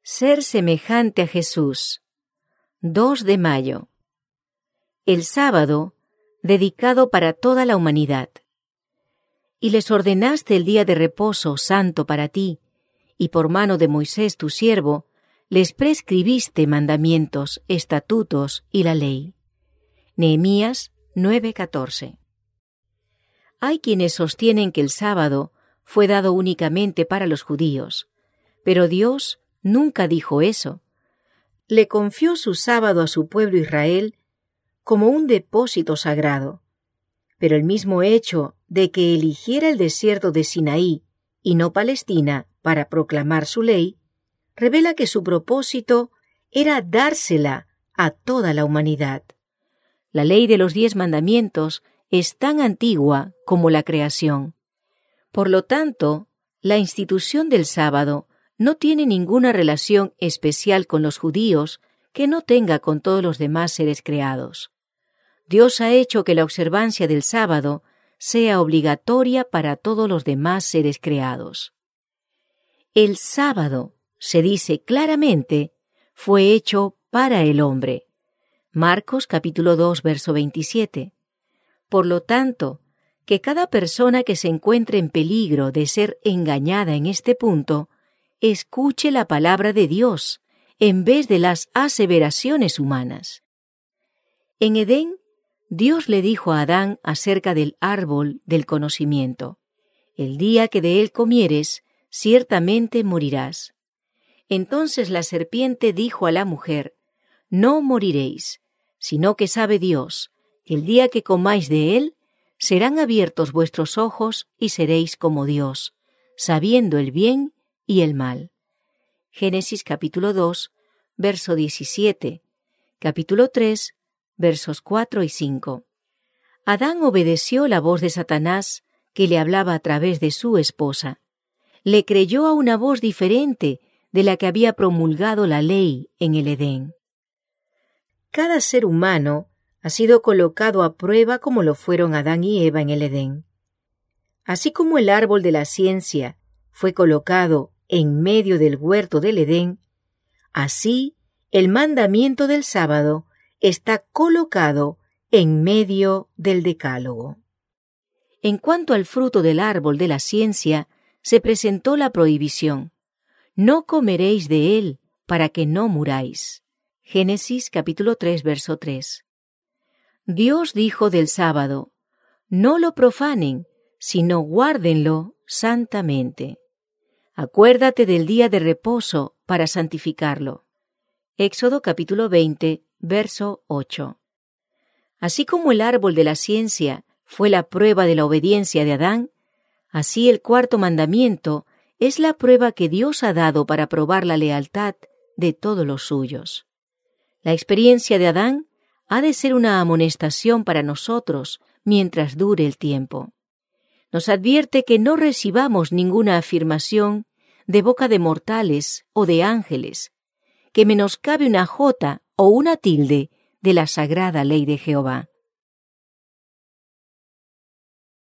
Ser semejante a Jesús. 2 de mayo. El sábado, dedicado para toda la humanidad. Y les ordenaste el día de reposo santo para ti, y por mano de Moisés tu siervo, les prescribiste mandamientos, estatutos y la ley. Nehemías 9:14. Hay quienes sostienen que el sábado fue dado únicamente para los judíos, pero Dios nunca dijo eso. Le confió su sábado a su pueblo Israel como un depósito sagrado. Pero el mismo hecho de que eligiera el desierto de Sinaí y no Palestina para proclamar su ley, revela que su propósito era dársela a toda la humanidad. La ley de los 10 mandamientos es tan antigua como la creación. Por lo tanto, la institución del sábado no tiene ninguna relación especial con los judíos que no tenga con todos los demás seres creados. Dios ha hecho que la observancia del sábado sea obligatoria para todos los demás seres creados. El sábado, se dice claramente, fue hecho para el hombre. Marcos capítulo 2, verso 27. Por lo tanto, que cada persona que se encuentre en peligro de ser engañada en este punto, escuche la palabra de Dios en vez de las aseveraciones humanas. En Edén, Dios le dijo a Adán acerca del árbol del conocimiento: el día que de él comieres, ciertamente morirás. Entonces la serpiente dijo a la mujer: no moriréis, sino que sabe Dios, que el día que comáis de él, serán abiertos vuestros ojos y seréis como Dios, sabiendo el bien y el mal. Génesis capítulo 2, verso 17, capítulo 3, versos 4 y 5. Adán obedeció la voz de Satanás, que le hablaba a través de su esposa. Le creyó a una voz diferente de la que había promulgado la ley en el Edén. Cada ser humano ha sido colocado a prueba como lo fueron Adán y Eva en el Edén. Así como el árbol de la ciencia fue colocado en medio del huerto del Edén, así el mandamiento del sábado está colocado en medio del decálogo. En cuanto al fruto del árbol de la ciencia, se presentó la prohibición: no comeréis de él para que no muráis. Génesis capítulo 3, verso 3. Dios dijo del sábado: no lo profanen, sino guárdenlo santamente. Acuérdate del día de reposo para santificarlo. Éxodo capítulo 20, verso 8. Así como el árbol de la ciencia fue la prueba de la obediencia de Adán, así el cuarto mandamiento es la prueba que Dios ha dado para probar la lealtad de todos los suyos. La experiencia de Adán ha de ser una amonestación para nosotros mientras dure el tiempo. Nos advierte que no recibamos ninguna afirmación de boca de mortales o de ángeles, que menoscabe una jota o una tilde de la sagrada ley de Jehová.